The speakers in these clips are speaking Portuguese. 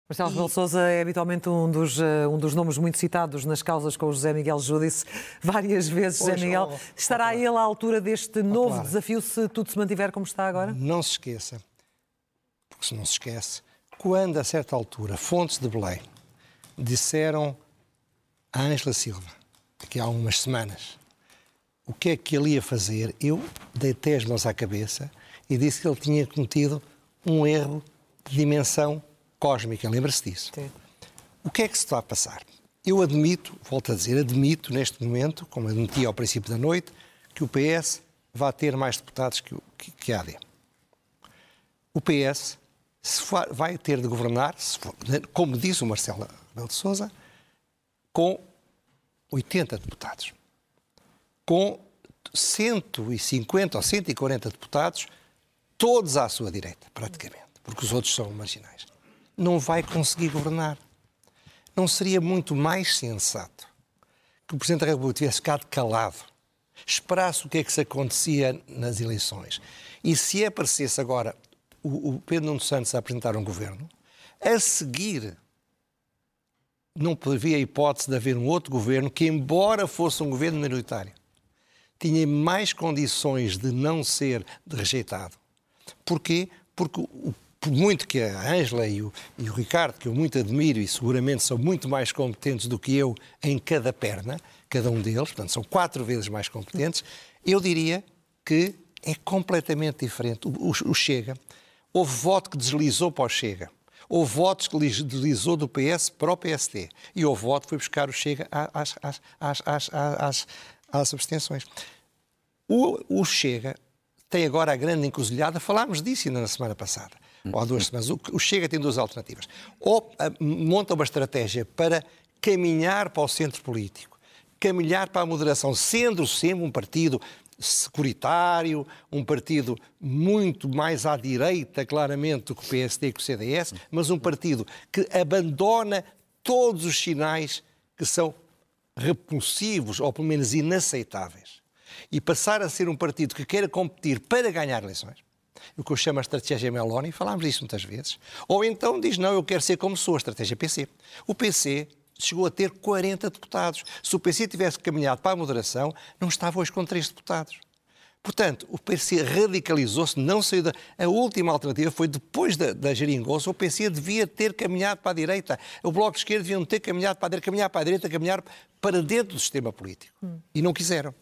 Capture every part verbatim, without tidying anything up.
Marcelo Rebelo de Sousa é habitualmente um dos, um dos nomes muito citados nas causas com o José Miguel Júdice várias vezes. Pois, José Miguel, oh, oh, estará oh, ele à altura deste oh, novo claro. desafio se tudo se mantiver como está agora? Não se esqueça, porque se não se esquece, quando a certa altura fontes de Belém disseram a Ângela Silva, aqui há umas semanas, o que é que ele ia fazer, eu deitei as mãos à cabeça e disse que ele tinha cometido um erro de dimensão cósmica, lembra-se disso? Sim. O que é que se está a passar? Eu admito, volto a dizer, admito neste momento, como admiti ao princípio da noite, que o P S vai ter mais deputados que, que, que a A D. O P S se for, vai ter de governar, se for, como diz o Marcelo Rebelo de Sousa, com oitenta deputados. Com cento e cinquenta ou cento e quarenta deputados, todos à sua direita, praticamente, porque os outros são marginais. Não vai conseguir governar. Não seria muito mais sensato que o Presidente da República tivesse ficado calado, esperasse o que é que se acontecia nas eleições e se aparecesse agora o, o Pedro Nuno Santos a apresentar um governo, a seguir não havia hipótese de haver um outro governo que, embora fosse um governo minoritário, tinha mais condições de não ser rejeitado. Porquê? Porque o Por muito que a Ângela e o, e o Ricardo, que eu muito admiro e seguramente são muito mais competentes do que eu em cada perna, cada um deles, portanto são quatro vezes mais competentes, eu diria que é completamente diferente. O, o, o Chega, houve voto que deslizou para o Chega, houve votos que deslizou do P S para o P S D e houve voto que foi buscar o Chega às, às, às, às, às, às abstenções. O, o Chega tem agora a grande encruzilhada, falámos disso ainda na semana passada, ou há duas semanas. O Chega tem duas alternativas. Ou monta uma estratégia para caminhar para o centro político, caminhar para a moderação, sendo sempre um partido securitário, um partido muito mais à direita, claramente, do que o P S D e que o C D S, mas um partido que abandona todos os sinais que são repulsivos, ou pelo menos inaceitáveis, e passar a ser um partido que queira competir para ganhar eleições, o que eu chamo a estratégia Meloni, falámos disso muitas vezes, ou então diz, não, eu quero ser como sou, a estratégia P C. O P C chegou a ter quarenta deputados. Se o P C tivesse caminhado para a moderação, não estava hoje com três deputados. Portanto, o P C radicalizou-se, não saiu da... A última alternativa foi depois da, da geringonça, o P C devia ter caminhado para a direita. O Bloco de Esquerda devia ter caminhado para a direita, caminhar para a direita, caminhar para dentro do sistema político. Hum. E não quiseram.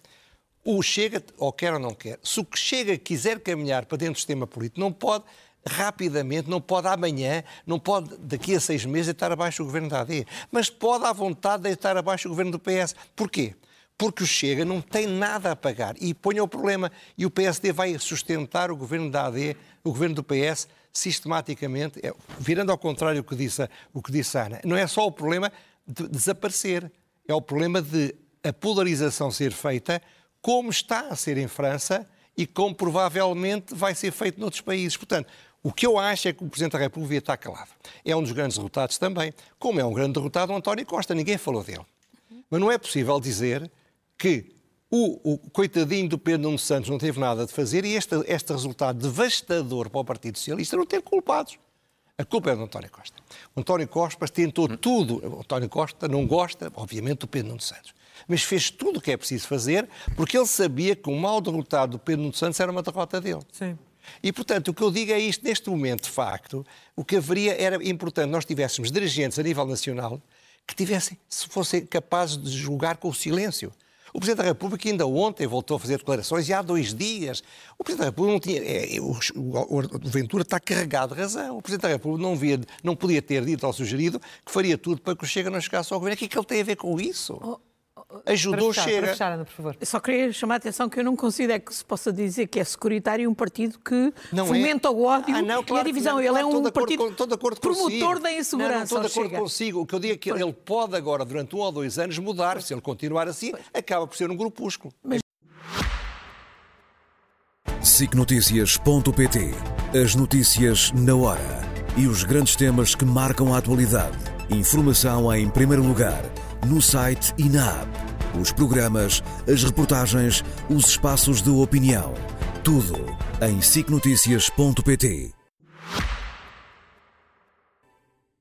O Chega, ou quer ou não quer, se o que Chega quiser caminhar para dentro do sistema político, não pode rapidamente, não pode amanhã, não pode daqui a seis meses deitar abaixo o governo da A D, mas pode à vontade deitar abaixo o governo do P S. Porquê? Porque o Chega não tem nada a pagar e põe o problema e o P S D vai sustentar o governo da A D, o governo do P S, sistematicamente, é, virando ao contrário o que disse, o que disse a Ana. Não é só o problema de desaparecer, é o problema de a polarização ser feita como está a ser em França e como provavelmente vai ser feito noutros países. Portanto, o que eu acho é que o Presidente da República devia estar calado. É um dos grandes derrotados também, como é um grande derrotado o António Costa, ninguém falou dele. Mas não é possível dizer que o, o coitadinho do Pedro Nuno Santos não teve nada de fazer e este, este resultado devastador para o Partido Socialista não ter culpados. A culpa é do António Costa. O António Costa tentou tudo. O António Costa não gosta, obviamente, do Pedro Nuno Santos. Mas fez tudo o que é preciso fazer porque ele sabia que o mau derrotado do Pedro Nuno Santos era uma derrota dele. Sim. E, portanto, o que eu digo é isto. Neste momento, de facto, o que haveria era importante nós tivéssemos dirigentes a nível nacional que tivessem, se fossem capazes de julgar com o silêncio. O Presidente da República ainda ontem voltou a fazer declarações e há dois dias o Presidente da República não tinha... É, o, o, o Ventura está carregado de razão. O Presidente da República não, via, não podia ter dito ao sugerido que faria tudo para que o Chega não chegasse ao governo. O que é que ele tem a ver com isso? Oh. Ajudou o Chega. Fechar, Ana, por favor. Eu só queria chamar a atenção que eu não considero que se possa dizer que é securitário um partido que não fomenta é. o ódio ah, não, claro, e a divisão. Não, ele é um partido com, promotor da insegurança. Não, estou de acordo Chega. consigo. O que eu digo é que ele pode agora, durante um ou dois anos, mudar. Se ele continuar assim, acaba por ser um grupúsculo. Mas... SIC Notícias ponto pt. As notícias na hora e os grandes temas que marcam a atualidade. Informação em primeiro lugar, no site e na app. Os programas, as reportagens, os espaços de opinião. Tudo em sic notícias ponto pt.